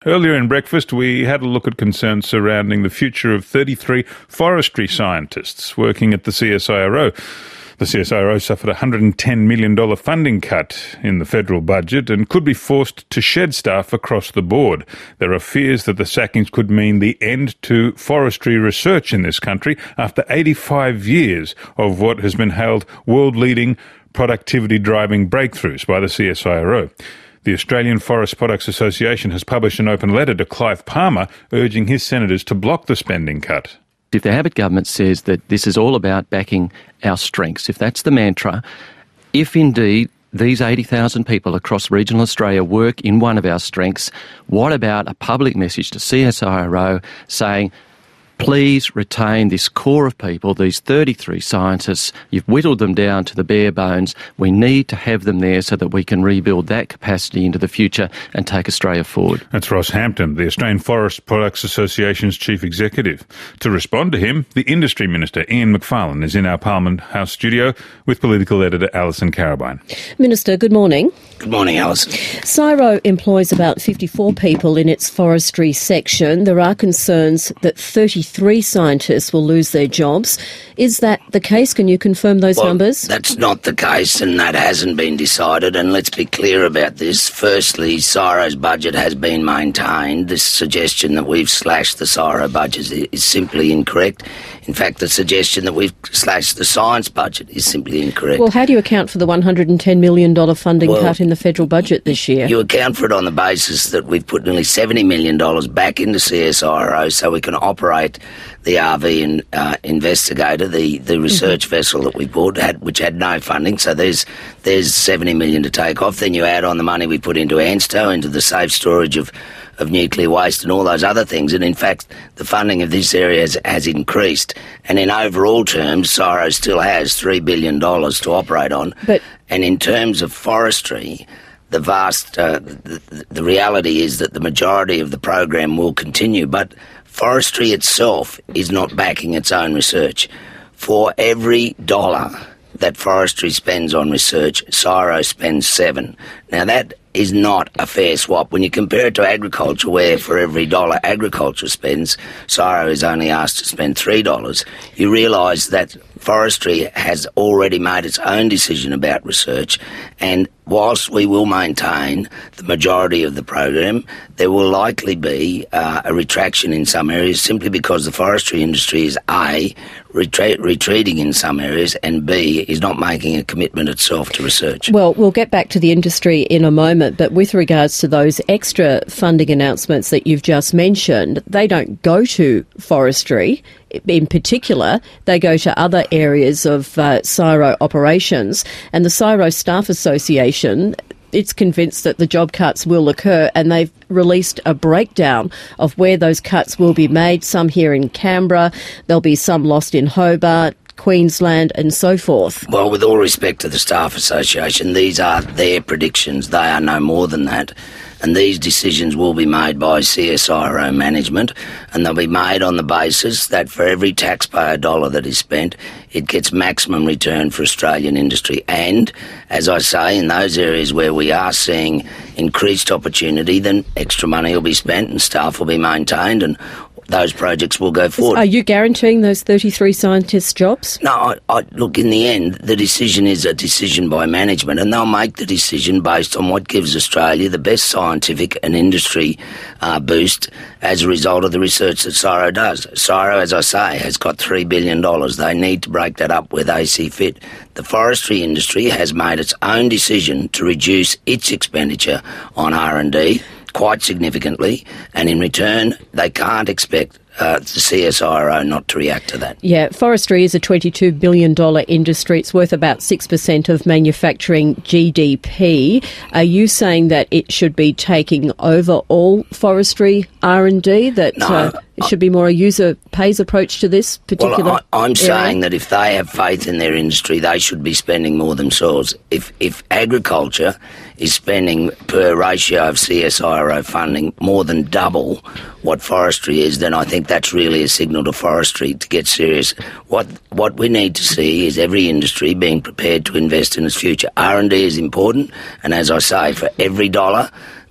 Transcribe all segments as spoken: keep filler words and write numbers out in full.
Earlier in breakfast, we had a look at concerns surrounding the future of thirty-three forestry scientists working at the C S I R O. The C S I R O suffered a one hundred ten million dollars funding cut in the federal budget and could be forced to shed staff across the board. There are fears that the sackings could mean the end to forestry research in this country after eighty-five years of what has been hailed world-leading productivity-driving breakthroughs by the C S I R O. The Australian Forest Products Association has published an open letter to Clive Palmer urging his senators to block the spending cut. If the Abbott government says that this is all about backing our strengths, if that's the mantra, if indeed these eighty thousand people across regional Australia work in one of our strengths, what about a public message to C S I R O saying, please retain this core of people, these thirty-three scientists. You've whittled them down to the bare bones. We need to have them there so that we can rebuild that capacity into the future and take Australia forward. That's Ross Hampton, the Australian Forest Products Association's chief executive. To respond to him, the Industry Minister, Ian Macfarlane, is in our Parliament House studio with political editor Alison Carabine. Minister, good morning. Good morning, Alison. C S I R O employs about fifty-four people in its forestry section. There are concerns that thirty-three scientists will lose their jobs. Is that the case? Can you confirm those well, numbers? That's not the case, and that hasn't been decided. And let's be clear about this. Firstly, C S I R O's budget has been maintained. This suggestion that we've slashed the C S I R O budget is simply incorrect. In fact, the suggestion that we've slashed the science budget is simply incorrect. Well, how do you account for the one hundred ten million dollars funding well, cut in the federal budget this year? You account for it on the basis that we've put nearly seventy million dollars back into C S I R O so we can operate the R V in, uh, Investigator, the, the research mm-hmm. vessel that we bought, had, which had no funding. So there's there's seventy million dollars to take off. Then you add on the money we put into ANSTO, into the safe storage of of nuclear waste and all those other things. And in fact, the funding of this area has, has increased. And in overall terms, C S I R O still has three billion dollars to operate on. But and in terms of forestry, the vast, uh, the, the reality is that the majority of the program will continue. But forestry itself is not backing its own research. For every dollar that forestry spends on research, C S I R O spends seven. Now that is not a fair swap. When you compare it to agriculture, where for every dollar agriculture spends, C S I R O is only asked to spend three dollars, you realise that forestry has already made its own decision about research, and whilst we will maintain the majority of the program, there will likely be uh, a retraction in some areas simply because the forestry industry is A, retra- retreating in some areas, and B, is not making a commitment itself to research. Well, we'll get back to the industry in a moment, but with regards to those extra funding announcements that you've just mentioned, they don't go to forestry. In particular, they go to other areas of uh, C S I R O operations. And the C S I R O Staff Association, it's convinced that the job cuts will occur, and they've released a breakdown of where those cuts will be made, some here in Canberra, there'll be some lost in Hobart, Queensland and so forth. Well, with all respect to the Staff Association, these are their predictions. They are no more than that. And these decisions will be made by C S I R O management, and they'll be made on the basis that for every taxpayer dollar that is spent, it gets maximum return for Australian industry. And, as I say, in those areas where we are seeing increased opportunity, then extra money will be spent and staff will be maintained, and those projects will go forward. Are you guaranteeing those thirty-three scientists' jobs? No, I, I, look, in the end, the decision is a decision by management, and they'll make the decision based on what gives Australia the best scientific and industry uh, boost as a result of the research that C S I R O does. C S I R O, as I say, has got three billion dollars. They need to break that up where they see fit. The forestry industry has made its own decision to reduce its expenditure on R and D quite significantly, and in return, they can't expect uh, the C S I R O not to react to that. Yeah, forestry is a twenty-two billion dollars industry. It's worth about six percent of manufacturing G D P. Are you saying that it should be taking over all forestry R and D, that no, uh, it should be more a user-pays approach to this particular Well, I, I'm area? saying that if they have faith in their industry, they should be spending more themselves. If, if agriculture is spending per ratio of C S I R O funding more than double what forestry is, then I think that's really a signal to forestry to get serious. What what we need to see is every industry being prepared to invest in its future. R and D is important, and as I say, for every dollar that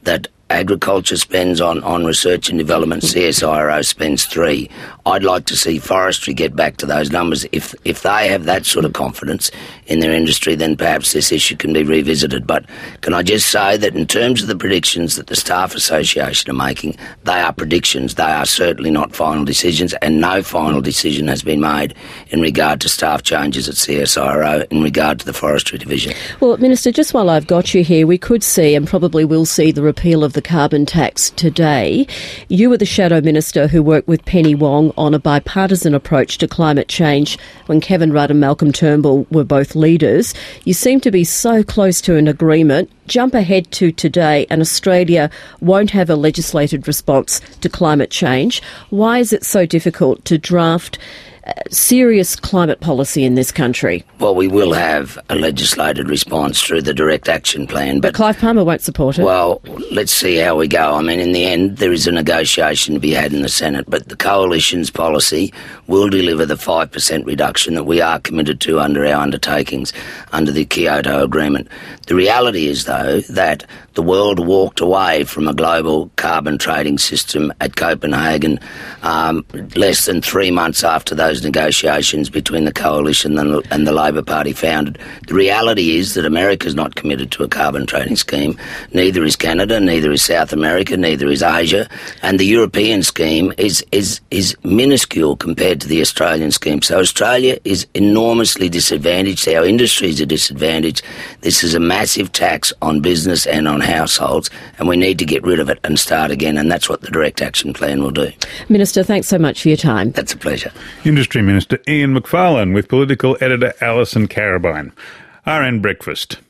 agriculture spends on, on research and development, C S I R O spends three. I'd like to see forestry get back to those numbers. If if they have that sort of confidence in their industry, then perhaps this issue can be revisited. But can I just say that in terms of the predictions that the Staff Association are making, they are predictions. They are certainly not final decisions, and no final decision has been made in regard to staff changes at C S I R O in regard to the Forestry Division. Well, Minister, just while I've got you here, we could see and probably will see the repeal of the carbon tax today. You were the Shadow Minister who worked with Penny Wong on a bipartisan approach to climate change when Kevin Rudd and Malcolm Turnbull were both leaders. You seem to be so close to an agreement. Jump ahead to today and Australia won't have a legislated response to climate change. Why is it so difficult to draft serious climate policy in this country? Well, we will have a legislated response through the Direct Action Plan. But, but Clive Palmer won't support it. Well, let's see how we go. I mean, in the end, there is a negotiation to be had in the Senate, but the Coalition's policy will deliver the five percent reduction that we are committed to under our undertakings under the Kyoto Agreement. The reality is, though, that the world walked away from a global carbon trading system at Copenhagen um, less than three months after those negotiations between the Coalition and the, and the Labor Party founded. The reality is that America's not committed to a carbon trading scheme. Neither is Canada, neither is South America, neither is Asia. And the European scheme is, is, is minuscule compared to the Australian scheme. So Australia is enormously disadvantaged. Our industries are disadvantaged. This is a massive tax on business and on households, and we need to get rid of it and start again, and that's what the Direct Action Plan will do. Minister, thanks so much for your time. That's a pleasure. Industry Minister Ian Macfarlane with political editor Alison Carabine. R N Breakfast.